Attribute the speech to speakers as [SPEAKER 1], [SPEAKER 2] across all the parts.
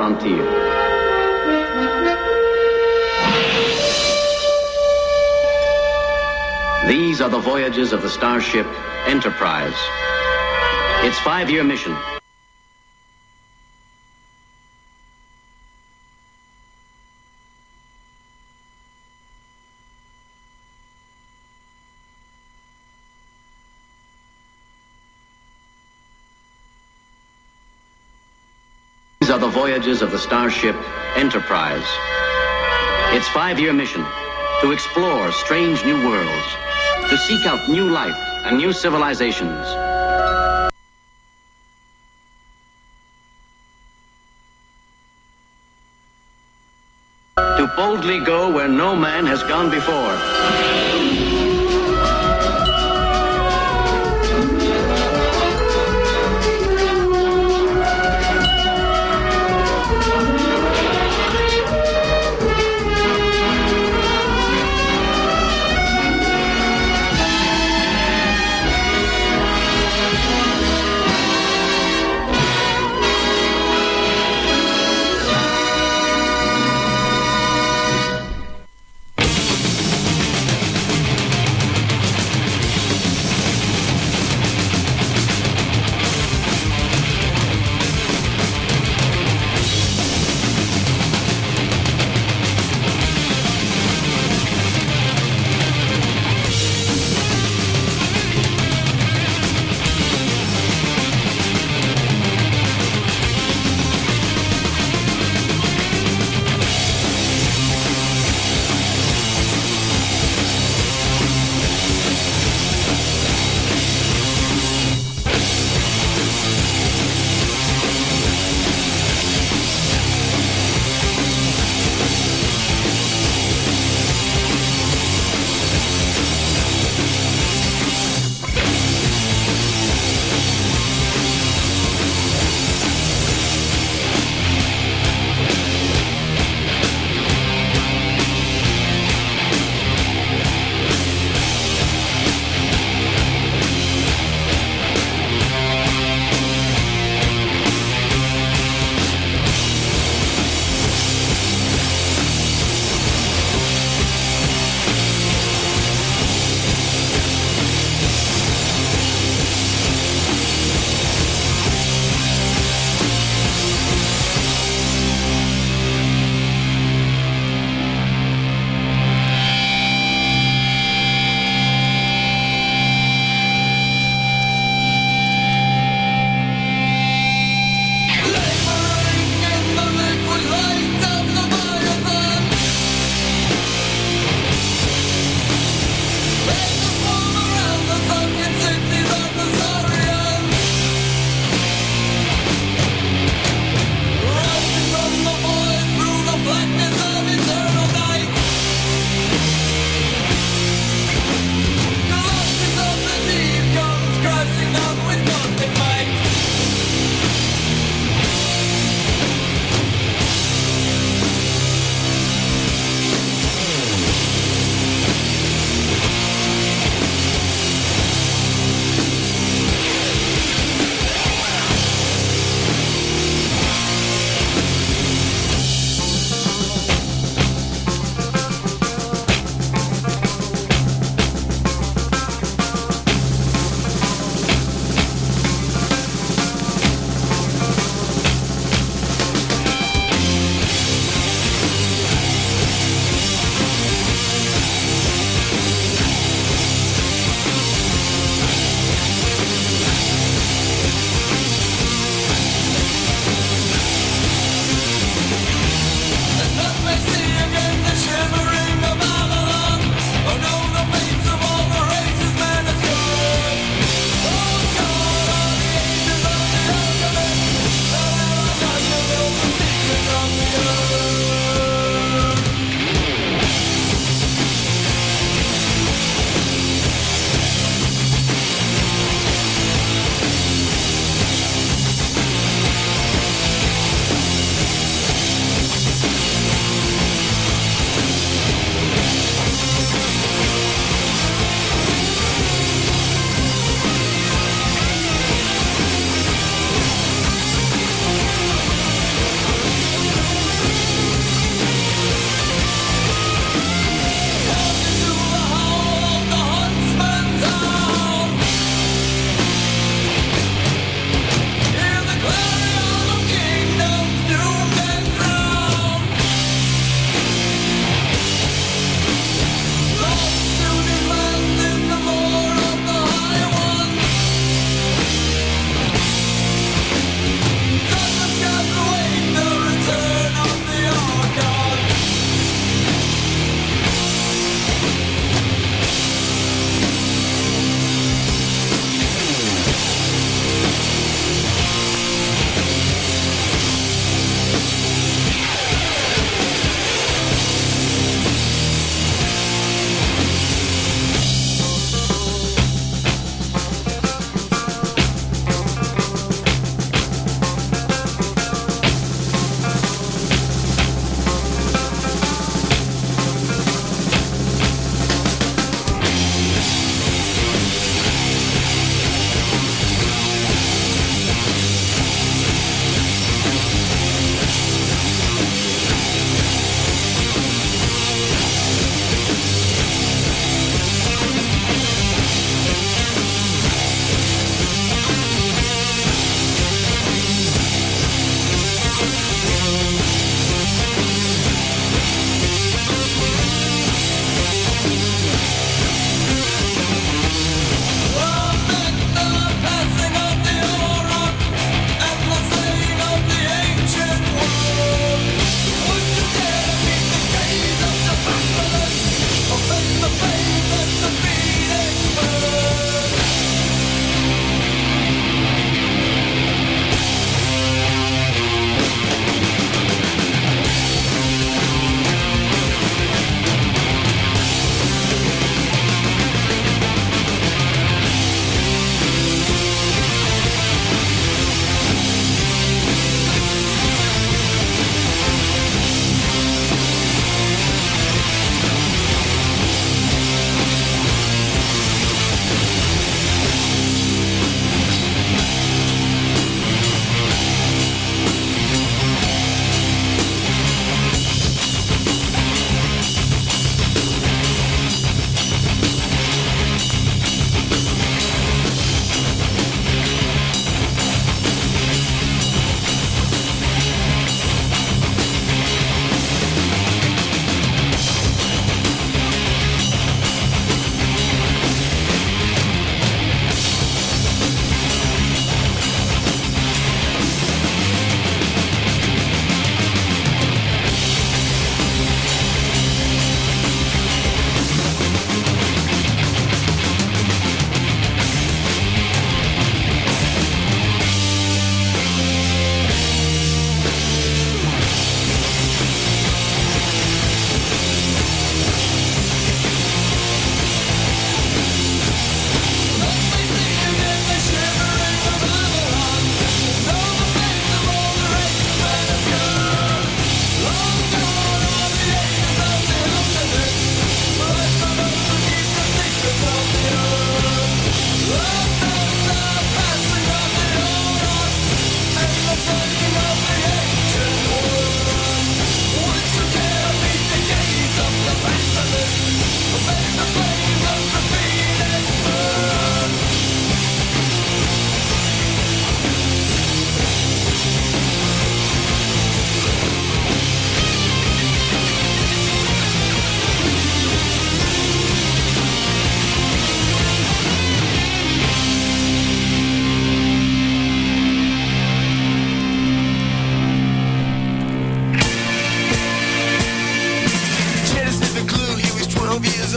[SPEAKER 1] frontier. These are the voyages of the starship Enterprise. Its 5-year mission. These are the voyages of the starship Enterprise. Its 5-year mission, to explore strange new worlds, to seek out new life and new civilizations. To boldly go where no man has gone before.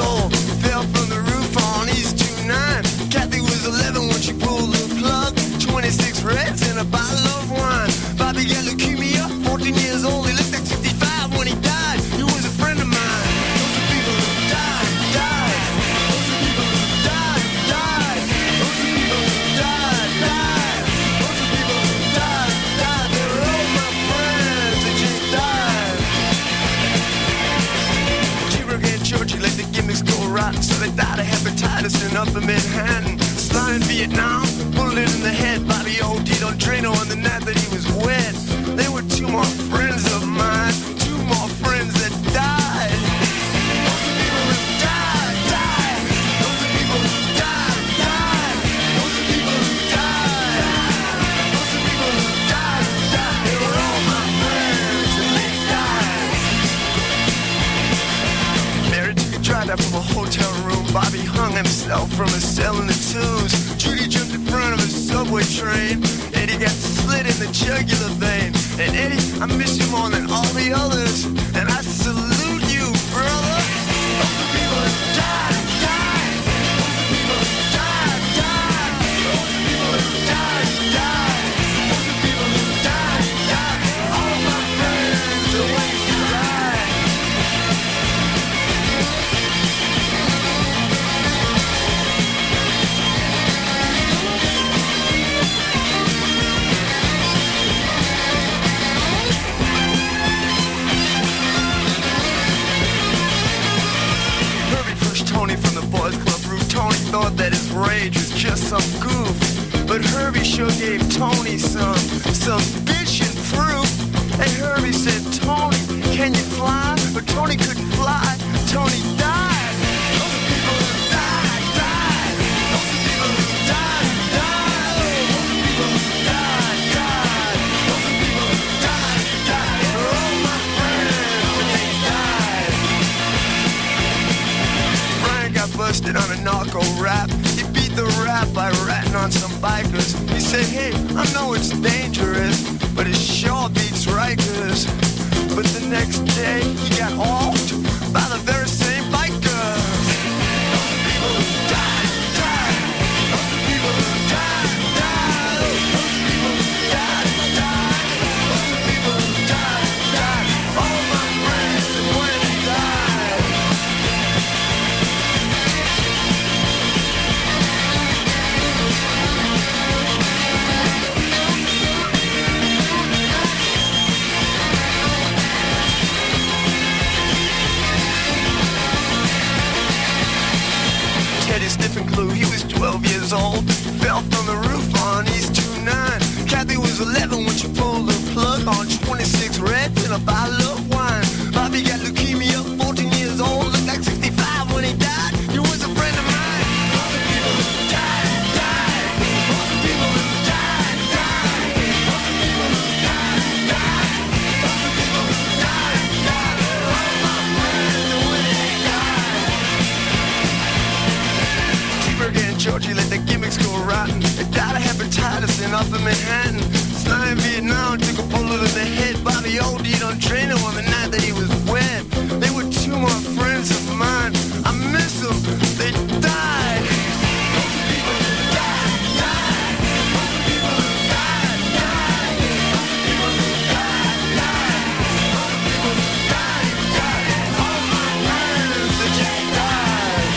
[SPEAKER 2] old. Fell from the roof on East 29. Kathy was 11 when she pulled the plug. 26 Reds and a bottle of wine. Bobby got leukemia, 14 years old. He looked like 65 when he died. He was a friend of mine. Those are people who died, died. Those are people who died, died. Those are people who died, died. Those are people who died, died. They were all my friends that just died. Cheever and Georgie let the gimmicks go rotten, so they died of hepatitis in Upper Manhattan. Slide in Vietnam, bullet in the head. Bobby OD'd on Drano on the night that he was wet. They were two more friends of mine, two more friends that died. Those are people who died, died. Those are people who died, died. Those are people who died. Those are people who died, died. They were all my friends and they died. Mary took a drive out from a hotel room. Bobby hung himself from a cell in the twos. Judy jumped in front of a subway train. Eddie got slit in the jugular vein. And Eddie, I miss you more than all the others. And I salute you, brother. Those are people who died, died. Those are people who died, died. Those are people who died, died. Those are people who died, died. All of my friends are when you died. Tony from the Boys Club roof. Tony thought that his rage was just some goof, but Herbie sure gave Tony some bitchin' proof. Hey, Herbie said, Tony, can you fly? But Tony couldn't fly. Tony died. Those are people who died, died. Those are people who died, died. Those are people who died, died. Those are people who died, died. They were all my friends when they died. Brian got busted on a narco rap. He beat the rap by ratting on some bikers. He said, hey, I know it's dangerous, but it sure beats Rikers. But the next day, he got offed by the very same bikers. Those are people who died, died. Those are people who died, died. Those are people who died, died. Those are people who died, died. All my friends when they died. Teddy sniffing glue, he was 12 years old. Fell from the roof on East 29. Kathy was 11 when she pulled the plug on 26 Reds and a bottle of wine. Bobby got leukemia, 14 years old. Looked like 65 when he died. He was a friend of mine. Those are people who died, died. Those are people who died, died. Those are people who died, died. Those are people who died, died. They're all my friends and when they died. T-Berg and Georgie let the gimmicks go rotten. They died of hepatitis in Upper Manhattan. Slide in Vietnam, took a bullet in the head. Bobby OD'd on Drano on the night that he was wet. They were two more friends of mine. I miss them. They died. Those are people who died, died. Those are people who died, died. Those are people who died, died. Those are people who died, died. All my friends that just died.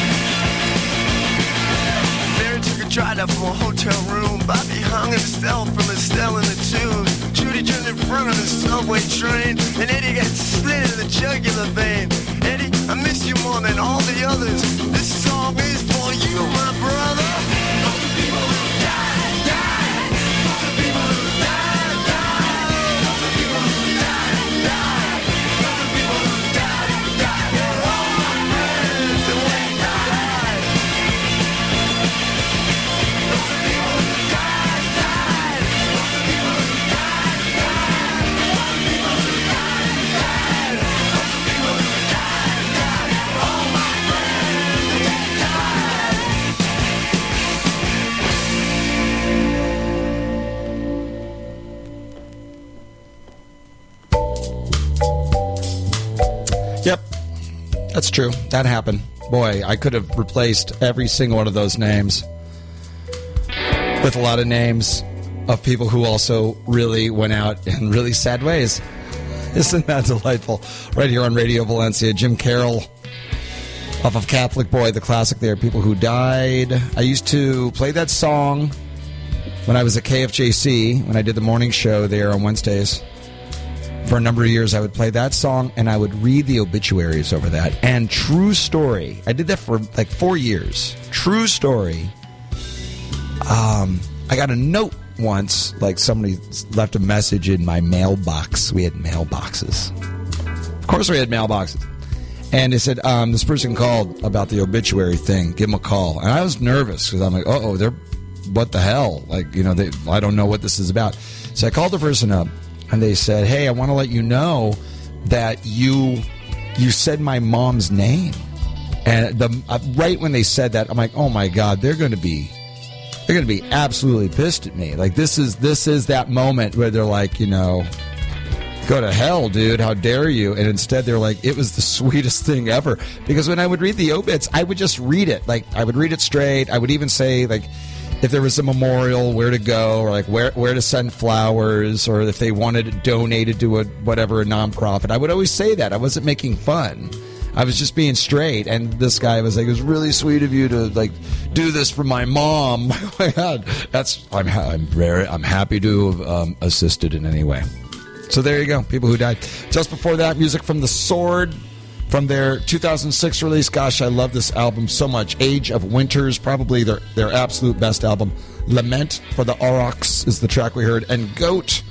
[SPEAKER 2] Mary took a drive out from a hotel room. Bobby hung himself from a cell in the tubes. Judy jumped in front of the subway train. And Eddie got slit in the jugular vein. Eddie, I miss you more than all the others. This song is for you, my brother. Those are people who died, died. Those are people who died, died. Those are people who died, died. Those are people who died, died. They're all my friends and they died. Those are people who died, died. Those are people who died, died. Those are people who died, died. Those are people who died, died. All my friends and they died.
[SPEAKER 3] Yep, that's true. That happened. boy, I could have replaced every single one of those names with a lot of names of people who also really went out in really sad ways. Isn't that delightful? Right here on Radio Valencia, Jim Carroll off of Catholic Boy, the classic there, People Who Died. I used to play that song when I was at KFJC, when I did the morning show there on Wednesdays. For a number of years, I would play that song, and I would read the obituaries over that. And true story, I did that for like 4 years. True story, I got a note once, like somebody left a message in my mailbox. We had mailboxes. Of course we had mailboxes. And they said, this person called about the obituary thing. Give them a call. And I was nervous because I'm like, they're, what the hell? Like, you know, I don't know what this is about. So I called the person up, and they said, hey, I want to let you know that you said my mom's name. And right when they said that, I'm like, oh my God, they're going to be absolutely pissed at me. Like, this is that moment where they're like, you know, go to hell, dude, how dare you? And instead they're like, it was the sweetest thing ever. Because when I would read the obits, I would just read it. Like, I would read it straight. I would even say, like, if there was a memorial, where to go, or like where to send flowers, or if they wanted it donated to a nonprofit. I would always say that. I wasn't making fun. I was just being straight. And this guy was like, it was really sweet of you to like do this for my mom. Oh my God, I'm happy to have assisted in any way. So there you go, People Who Died. Just before that, music from The Sword, from their 2006 release. Gosh, I love this album so much. Age of Winters, probably their absolute best album. Lament for the Aurochs is the track we heard. And Goat,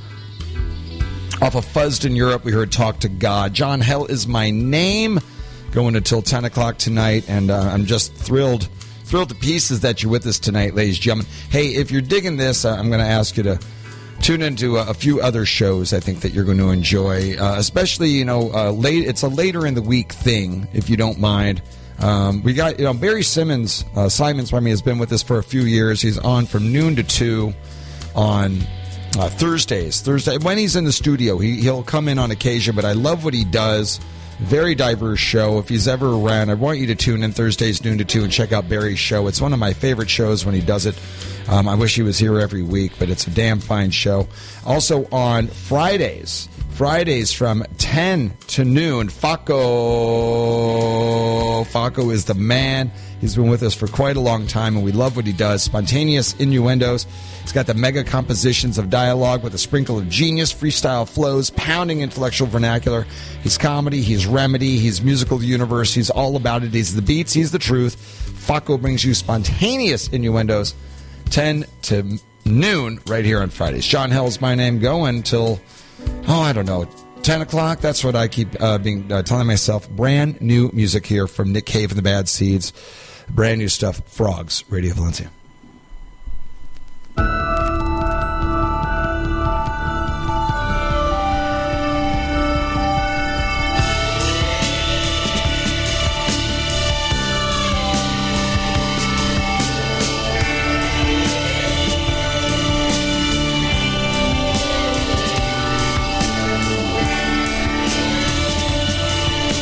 [SPEAKER 3] off of Fuzzed in Europe, we heard Talk to God. John Hell Is My Name, going until 10 o'clock tonight. And I'm just thrilled to pieces that you're with us tonight, ladies and gentlemen. Hey, if you're digging this, I'm going to ask you to tune into a few other shows I think that you're going to enjoy, especially, you know, it's a later in the week thing, if you don't mind. We got, you know, Barry Simons has been with us for a few years. He's on from noon to 2 on Thursdays. When he's in the studio, he'll come in on occasion, but I love what he does. Very diverse show. If he's ever around, I want you to tune in Thursdays, noon to 2, and check out Barry's show. It's one of my favorite shows when he does it. I wish he was here every week, but it's a damn fine show. Also on Fridays from 10 to noon, Faco is the man. He's been with us for quite a long time, and we love what he does. Spontaneous innuendos. He's got the mega compositions of dialogue with a sprinkle of genius, freestyle flows, pounding intellectual vernacular. He's comedy, he's remedy, he's musical universe, he's all about it. He's the beats, he's the truth. Faco brings you spontaneous innuendos, 10 to noon, right here on Fridays. John Hell's my name, going till, 10 o'clock. That's what I keep telling myself. Brand new music here from Nick Cave and the Bad Seeds. Brand new stuff. Frogs, Radio Valencia.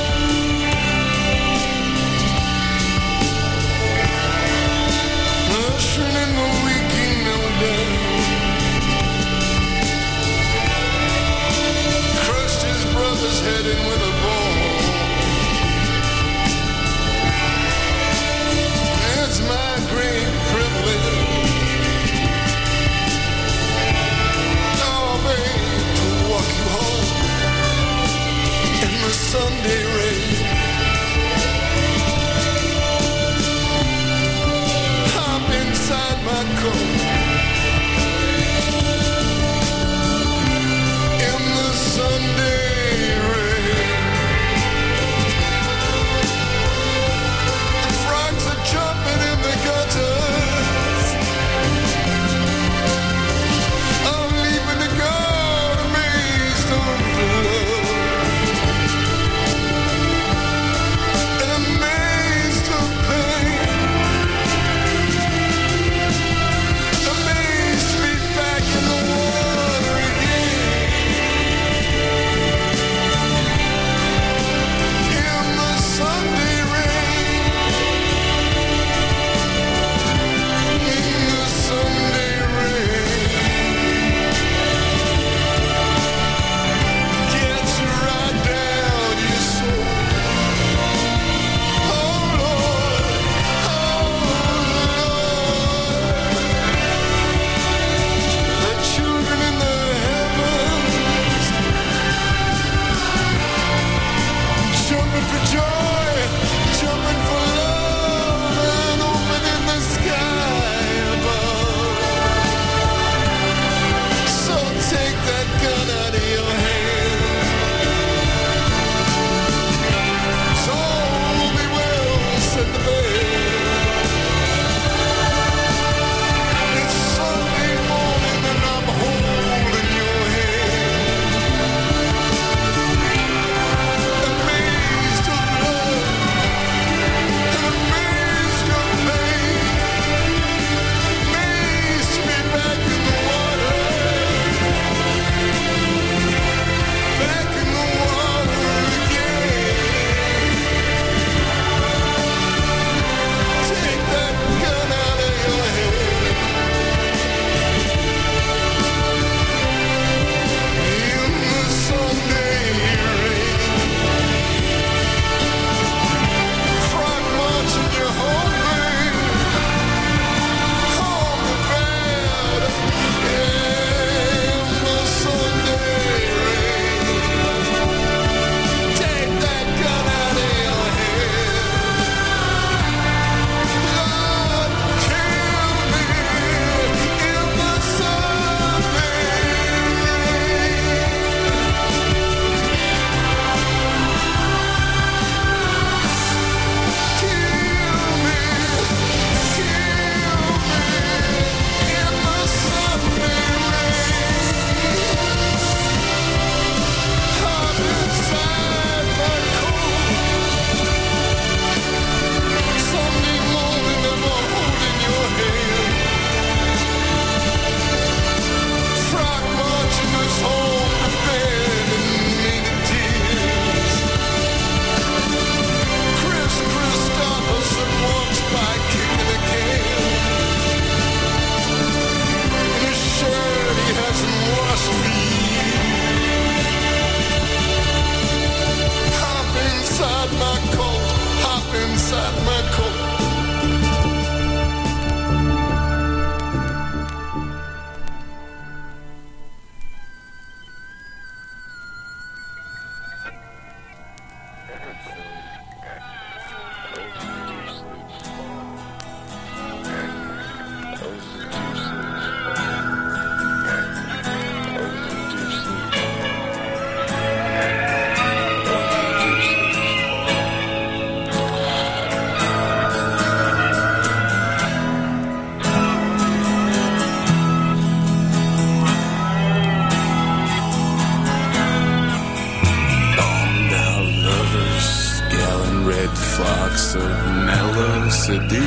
[SPEAKER 2] Look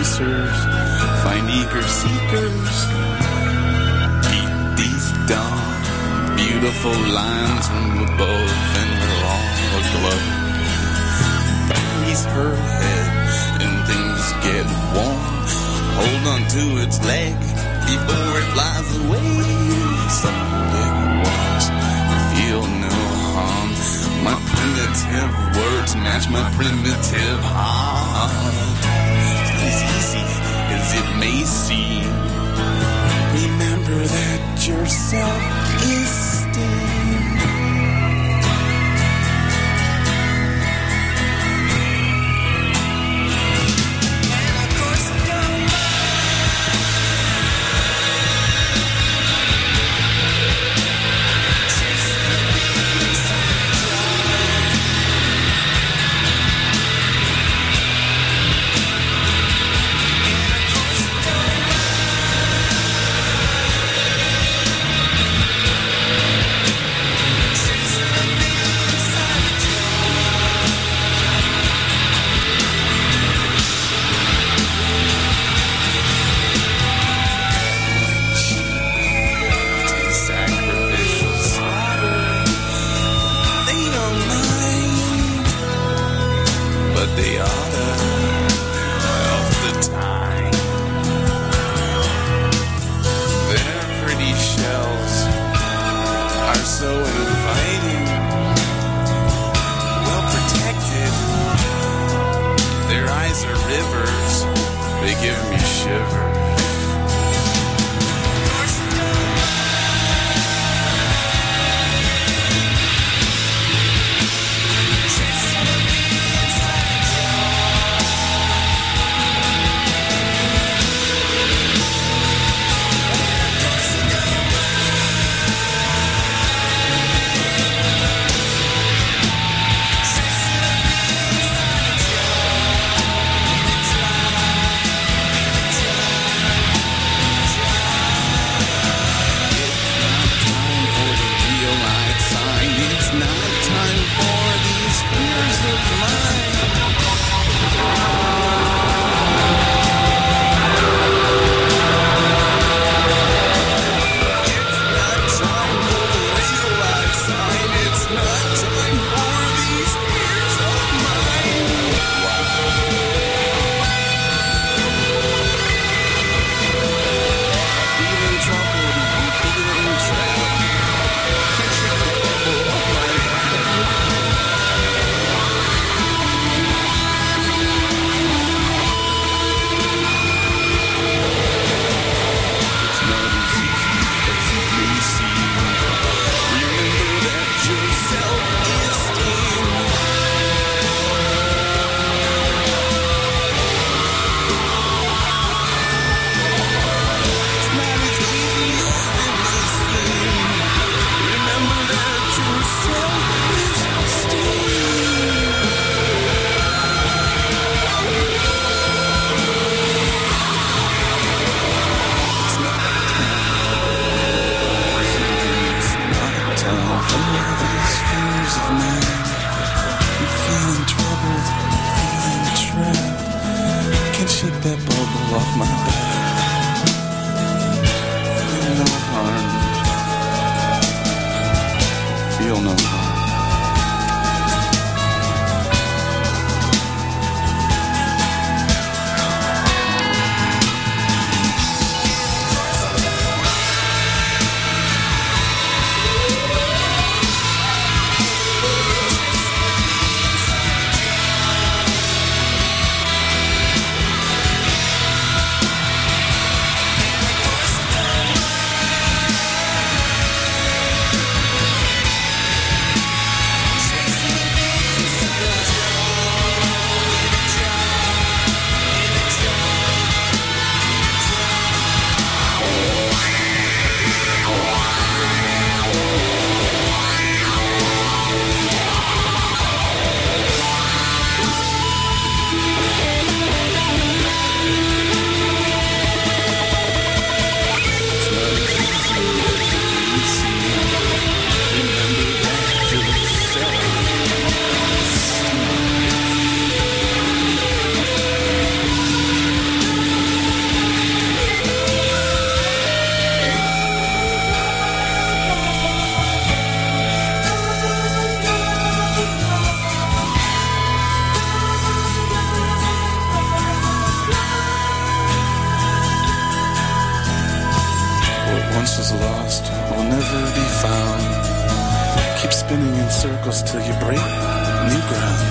[SPEAKER 4] answers, find eager seekers. Beat these dumb, beautiful lines from above, and we're all aglow. Buries her head and things get warm. Hold on to its leg before it flies away. Some it was, feel no harm. My primitive words match my primitive heart. As easy as it may seem, remember that your self-esteem never be found. Keep spinning in circles till you break new ground.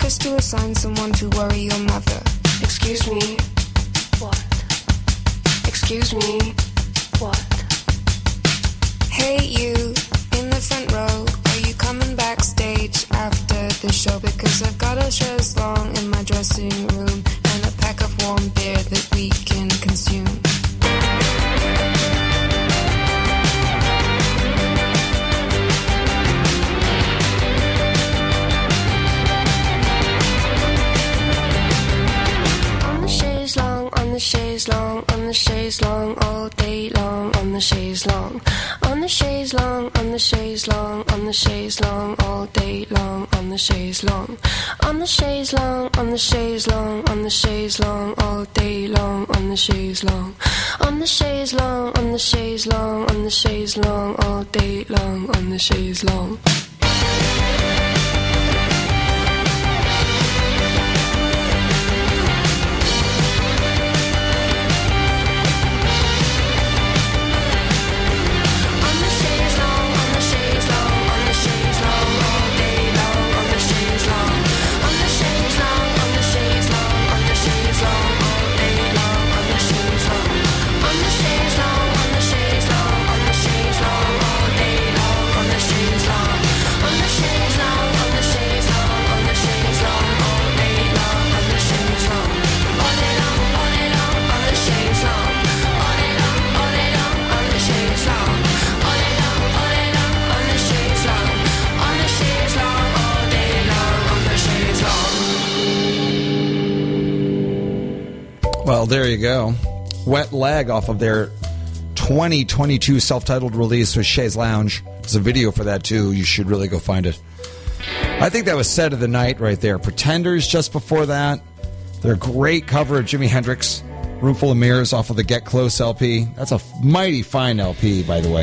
[SPEAKER 5] just to assign someone to worry your mother.
[SPEAKER 6] Excuse me. What? Excuse me. What?
[SPEAKER 5] Hey you, in the front row, are you coming backstage after the show? Because I've got a chaise longue in my dressing room and a pack of warm beer that we can consume.
[SPEAKER 6] Chaise longue, on the chaise longue, all day long, on the chaise longue, on the chaise longue, on the chaise longue, on the chaise longue, all day long, on the chaise longue, on the chaise longue, on the chaise longue, on the chaise longue, all day long, on the chaise longue, on the chaise longue, on the chaise longue, on the chaise longue, all day long, on the chaise longue.
[SPEAKER 3] Well, there you go. Wet Leg off of their 2022 self-titled release with Chaise Lounge. There's a video for that, too. You should really go find it. I think that was Set of the Night right there. Pretenders just before that. Their great cover of Jimi Hendrix, Roomful of Mirrors off of the Get Close LP. That's a mighty fine LP, by the way.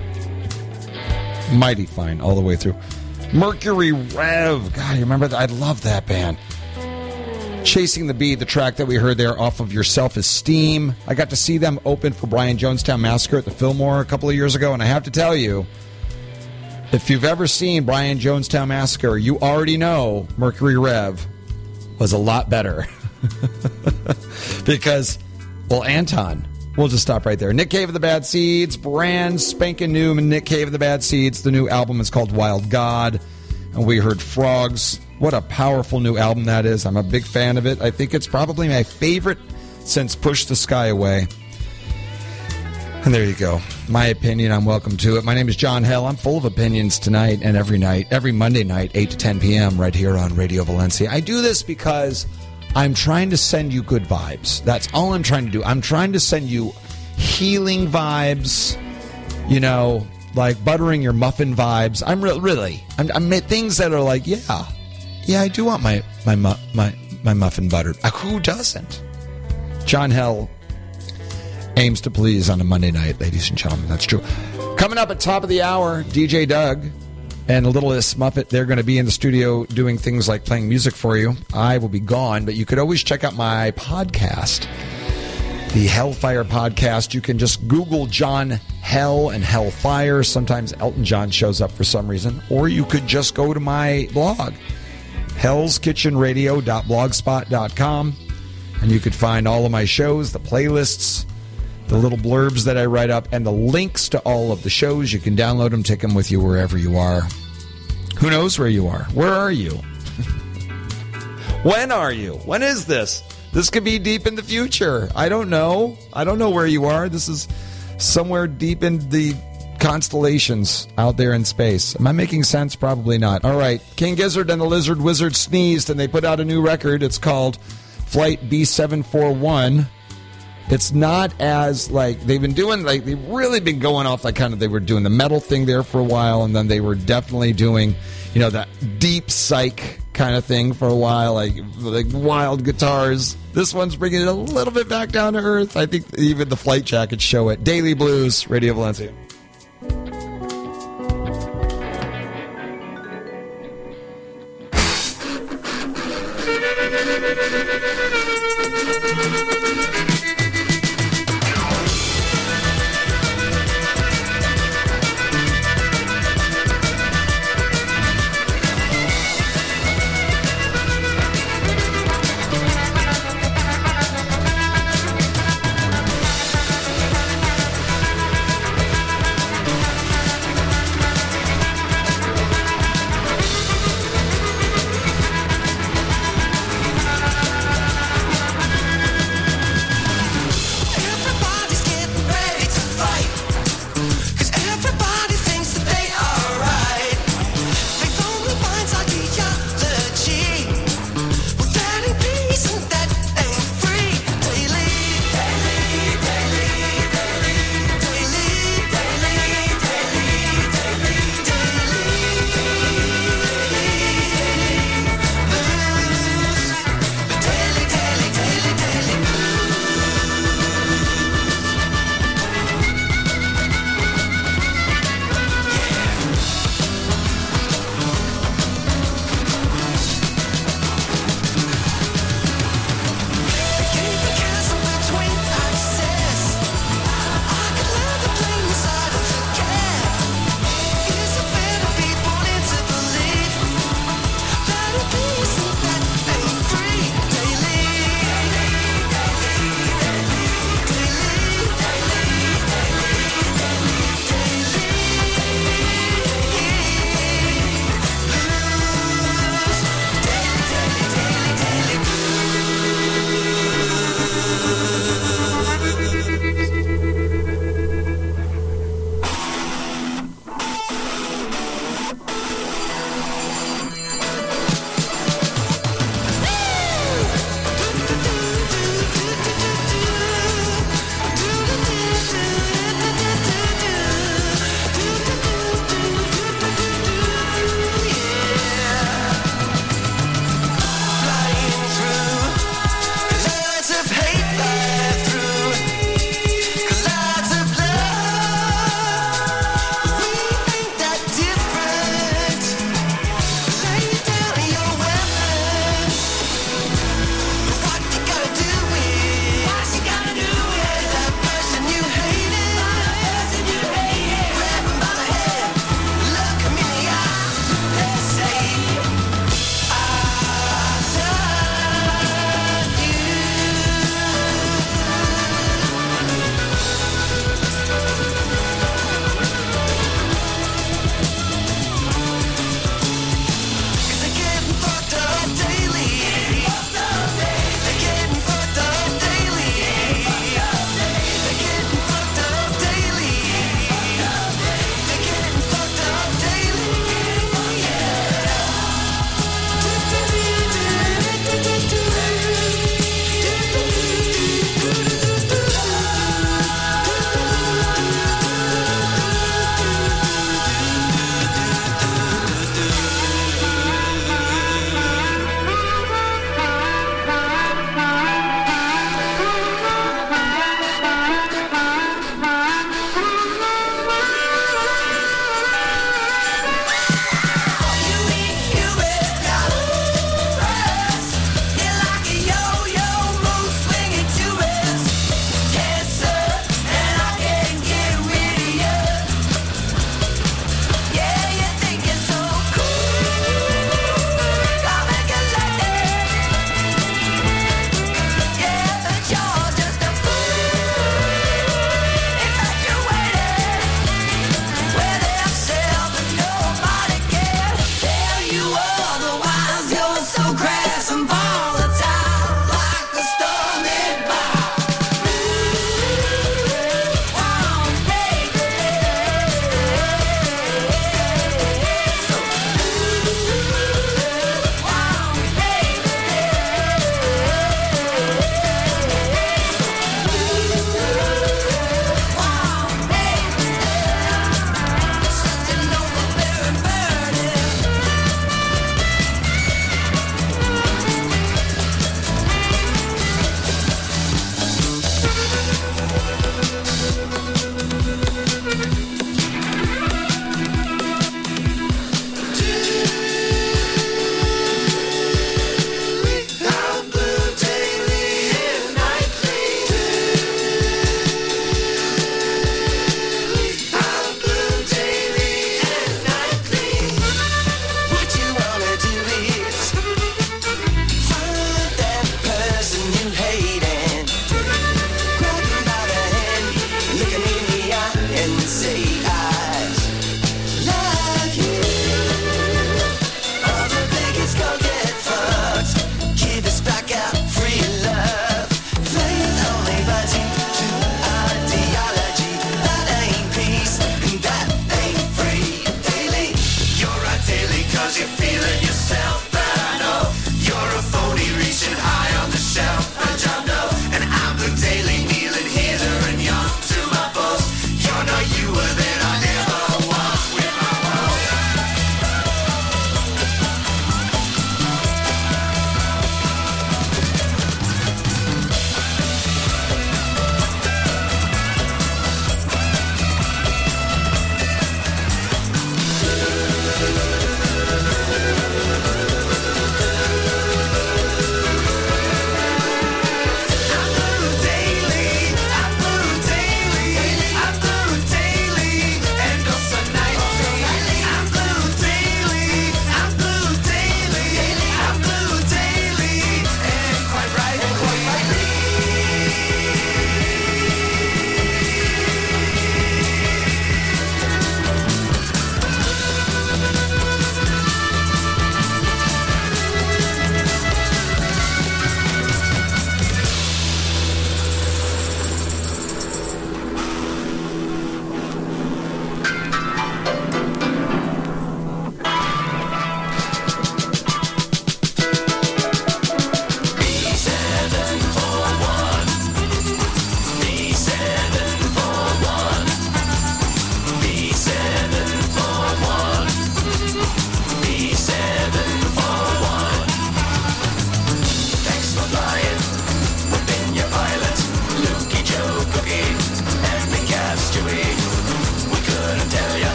[SPEAKER 3] Mighty fine all the way through. Mercury Rev. God, you remember that? I love that band. Chasing the Beat, the track that we heard there off of Your Self-Esteem. I got to see them open for Brian Jonestown Massacre at the Fillmore a couple of years ago, and I have to tell you, if you've ever seen Brian Jonestown Massacre, you already know Mercury Rev was a lot better. Because, well, Anton, we'll just stop right there. Nick Cave of the Bad Seeds, brand spanking new Nick Cave of the Bad Seeds. The new album is called Wild God, and we heard Frogs. What a powerful new album that is. I'm a big fan of it. I think it's probably my favorite since Push the Sky Away. And there you go. My opinion, I'm welcome to it. My name is John Hell. I'm full of opinions tonight and every night, every Monday night, 8 to 10 p.m. right here on Radio Valencia. I do this because I'm trying to send you good vibes. That's all I'm trying to do. I'm trying to send you healing vibes, you know, like buttering your muffin vibes. I'm things that are like, yeah, I do want my muffin buttered. Who doesn't? John Hell aims to please on a Monday night, ladies and gentlemen. That's true. Coming up at top of the hour, DJ Doug and Littlest Muppet. They're going to be in the studio doing things like playing music for you. I will be gone, but you could always check out my podcast, the Hellfire Podcast. You can just Google John Hell and Hellfire. Sometimes Elton John shows up for some reason. Or you could just go to my blog, hellskitchenradio.blogspot.com, and you could find all of my shows, the playlists, the little blurbs that I write up, and the links to all of the shows. You can download them, take them with you wherever you are. Who knows where you are? Where are you? When are you? When is this? This could be deep in the future. I don't know. I don't know where you are. This is somewhere deep in the constellations out there in space. Am I making sense? Probably not. All right. King Gizzard and the Lizard Wizard sneezed, and they put out a new record. It's called Flight B741. It's not as, like, they've really been going off, like, kind of, they were doing the metal thing there for a while, and then they were definitely doing, you know, that deep psych kind of thing for a while, like wild guitars. This one's bringing it a little bit back down to earth. I think even the flight jackets show it. Daily Blues, Radio Valencia.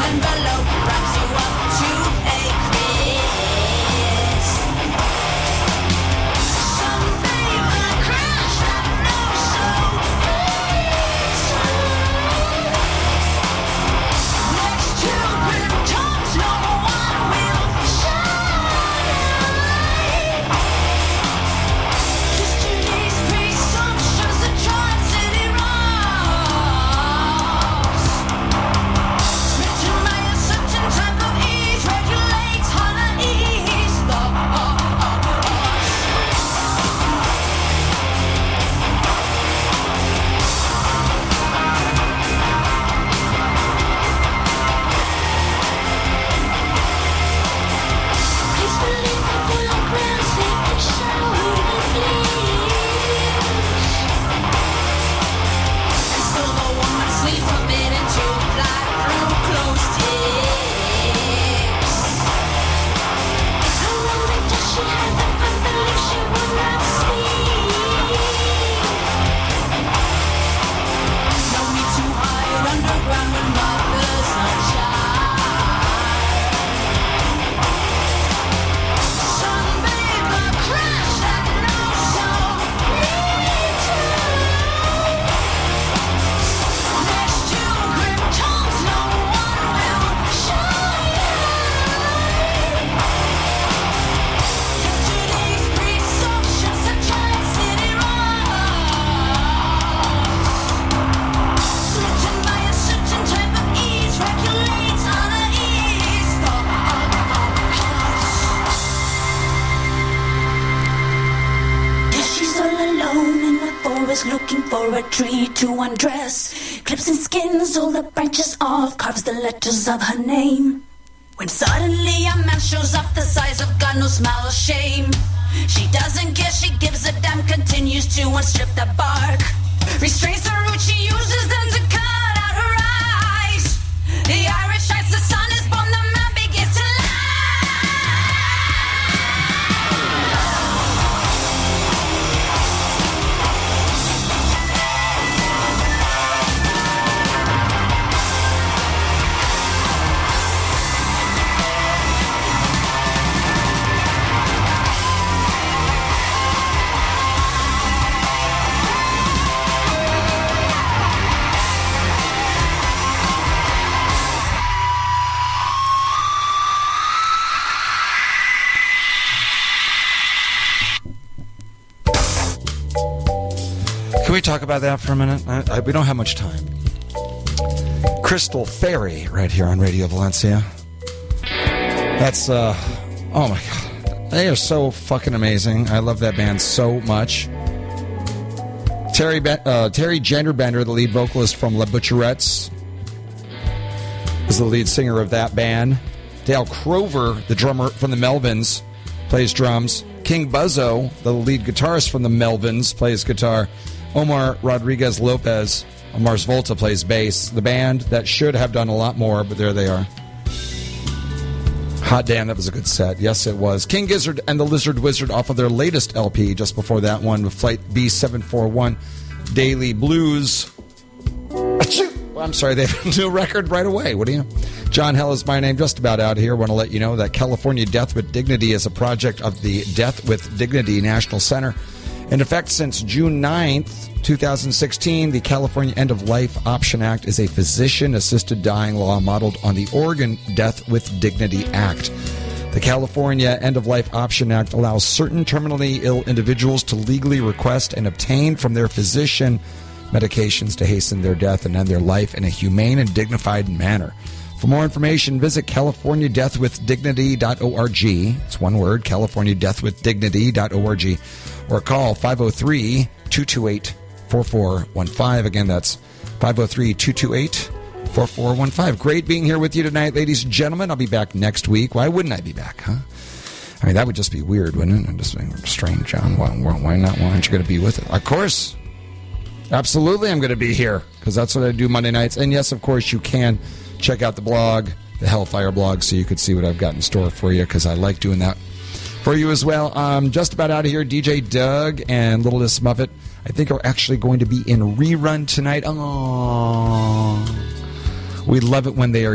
[SPEAKER 7] envelope wraps you up to a kiss. Someday my crash that knows so next to grim times, no one will shine. Yesterday's presumptions are Tri-City rocks. Smitten by a certain type of ease, regulates how to ease the Please believe the boil grounds leave the shower and fleas. And still the woman sleeps forbidden to fly through closed hips. How lonely does she have that I believe she would not sleep? No need to hide underground when mothers sunshine. Sunbathe the crash that knows so little. Next to grim times, no one will shine. Yesterday's presumptions are Tri-City rocks. Smitten by a certain type of ease, regulates how to ease the She's all alone in the forest looking for a tree to undress. Clips and skins all the branches off, carves the letters of her name. When suddenly a man shows up the size of God, no smile or shame. She doesn't care, she gives a damn, continues to unstrip the bark. Restrains the root, she uses them to cut out her eyes. The Irish shines, the sun is born, the man begins to lie.
[SPEAKER 3] Can we talk about that for a minute? We don't have much time. Crystal Fairy right here on Radio Valencia. That's, oh my God. They are so fucking amazing. I love that band so much. Terry Genderbender, the lead vocalist from La Butcherettes, is the lead singer of that band. Dale Crover, the drummer from the Melvins, plays drums. King Buzzo, the lead guitarist from the Melvins, plays guitar. Omar Rodriguez Lopez, Mars Volta, plays bass. The band that should have done a lot more, but there they are. Hot damn, that was a good set. Yes, it was. King Gizzard and the Lizard Wizard off of their latest LP, just before that one, with Flight B741, Daily Blues. Achoo! I'm sorry, they have a new record right away. What do you know? John Hell is my name, just about out here. I want to let you know that California Death with Dignity is a project of the Death with Dignity National Center. In effect since June 9th, 2016, the California End-of-Life Option Act is a physician-assisted dying law modeled on the Oregon Death with Dignity Act. The California End-of-Life Option Act allows certain terminally ill individuals to legally request and obtain from their physician medications to hasten their death and end their life in a humane and dignified manner. For more information, visit CaliforniaDeathWithDignity.org. It's one word, CaliforniaDeathWithDignity.org. Or call 503-228-4415. Again, that's 503-228-4415. Great being here with you tonight, ladies and gentlemen. I'll be back next week. Why wouldn't I be back, huh? I mean, that would just be weird, wouldn't it? I'm just being strange, John. Why not? Why aren't you going to be with it? Of course. Absolutely, I'm going to be here, because that's what I do Monday nights. And yes, of course, you can check out the blog, the Hellfire blog, so you could see what I've got in store for you, because I like doing that for you as well. Just about out of here. DJ Doug and Little Miss Muffet, I think, are actually going to be in rerun tonight. Oh, we love it when they are